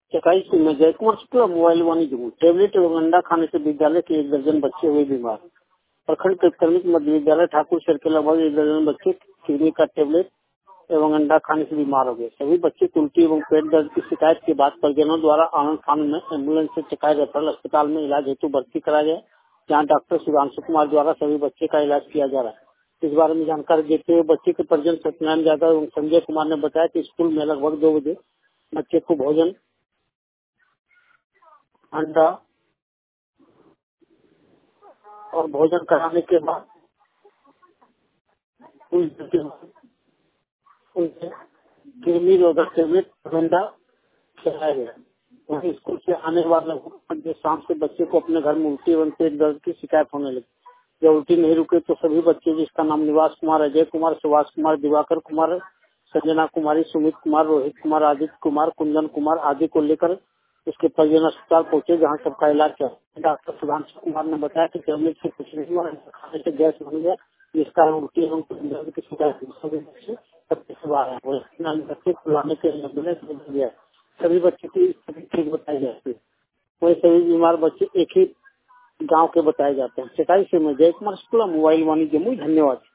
चकाई से में जय कुमार शुक्ला मोबाइल वाणिज्य टेबलेट एवं अंडा खाने से विद्यालय के 1 दर्जन बच्चे हुए बीमार। प्रखंड प्राथमिक मध्य विद्यालय ठाकुर शहर के लगभग 1 दर्जन बच्चे किडनी का टेबलेट एवं अंडा खाने से बीमार हो गए। सभी बच्चे को उल्टी एवं पेट दर्द की शिकायत के बाद परिजनों द्वारा आनंद खान में एम्बुलेंस से चकाई रेफरल अस्पताल में इलाज हेतु भर्ती कराया गया, जहाँ डॉक्टर सुधांशु कुमार द्वारा सभी बच्चे का इलाज किया जा रहा है। इस बारे में जानकारी देते हुए बच्चे के परिजन सत्यनारायण यादव एवं संजय कुमार ने बताया कि स्कूल में लगभग 2 बजे बच्चे को भोजन, अंडा और भोजन कराने के बाद उनसे कृमि रोधक टेबलेट अंडा खिलाया गया। वहीं स्कूल से आने वाले लगभग शाम से बच्चे को अपने घर में उल्टी एवं पेट दर्द की शिकायत होने लगी। जब उल्टी नहीं रुके तो सभी बच्चे, जिसका नाम निवास कुमार, अजय कुमार, सुभाष कुमार, दिवाकर कुमार, संजना कुमारी, सुमित कुमार, रोहित कुमार, आदित्य कुमार, कुंदन कुमार आदि को लेकर उसके परिजन अस्पताल पहुंचे, जहां सबका इलाज किया। डॉक्टर सुधांशु कुमार ने बताया कि टेबलेट से कुछ नहीं हुआ, खाने से गैस बन गया, जिसका उल्टी एवं पेट दर्द की शिकायत सभी बच्चे से बच्चे को लाने के लिए एम्बुलेंस भेज दिया। सभी बच्चे की स्थिति ठीक बताई जाती है। वही सभी बीमार बच्चे एक ही गांव के बताए जाते हैं। चकाई से मैं जय कुमार शुक्ला मोबाइल वाणिज्य। धन्यवाद।